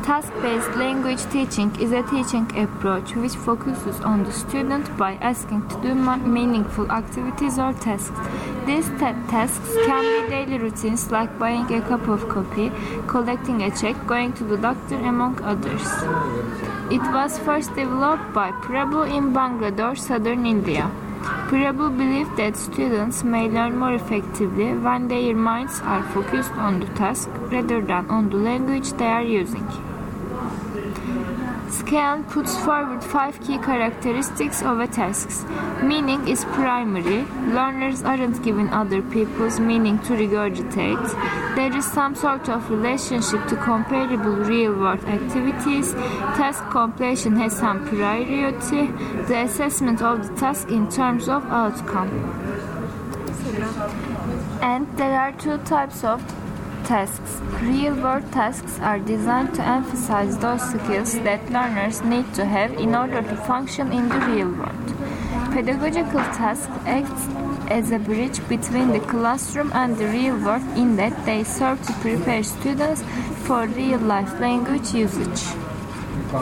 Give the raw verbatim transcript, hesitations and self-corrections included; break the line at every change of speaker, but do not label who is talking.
Task-based language teaching is a teaching approach which focuses on the student by asking to do meaningful activities or tasks. These ta- tasks can be daily routines like buying a cup of coffee, collecting a check, going to the doctor, among others. It was first developed by Prabhu in Bangalore, southern India. Prabhu believed that students may learn more effectively when their minds are focused on the task rather than on the language they are using. Scan puts forward five key characteristics of a task. Meaning is primary. Learners aren't given other people's meaning to regurgitate. There is some sort of relationship to comparable real-world activities. Task completion has some priority. The assessment of the task in terms of outcome. And there are two types of tasks. Real-world tasks are designed to emphasize those skills that learners need to have in order to function in the real world. Pedagogical tasks act as a bridge between the classroom and the real world in that they serve to prepare students for real-life language usage.